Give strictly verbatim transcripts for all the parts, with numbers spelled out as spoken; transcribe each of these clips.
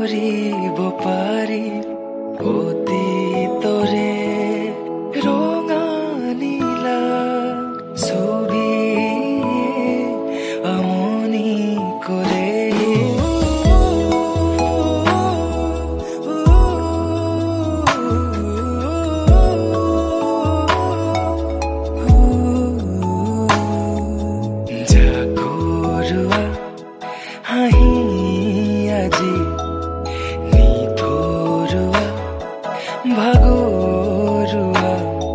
পাহৰিব পাৰি অতীতৰে ৰঙা নীলা ছবিয়ে আমনি কৰে। জাগৰুৱা হাঁহি আজি নিথৰুৱা ভাগৰুৱা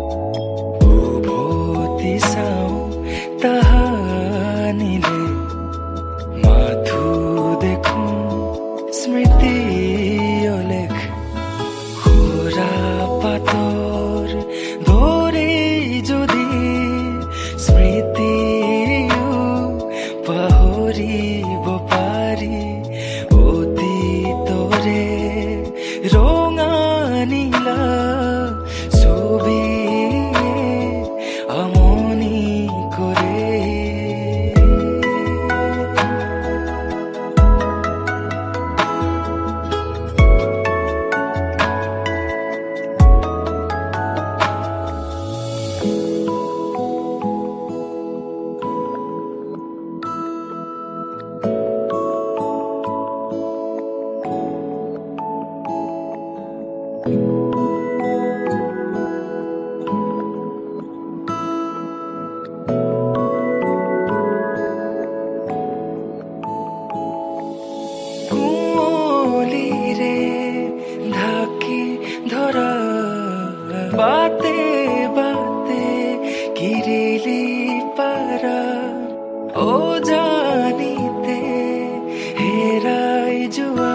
উভতি চাওঁ তাহানিলে মাথো দেখোঁ স্মৃতি অলেখ সুৰা পাতৰ দৰে যদি স্মৃতিও পাহৰিব পাৰি অতীতৰে ৰঙা নীলা ছবিয়ে আমনি কৰে। কুঁৱলীৰে ঢাকি ধৰা বাটে বাটে কিৰিলি পাৰা অজানিতে হেৰাই যোৱা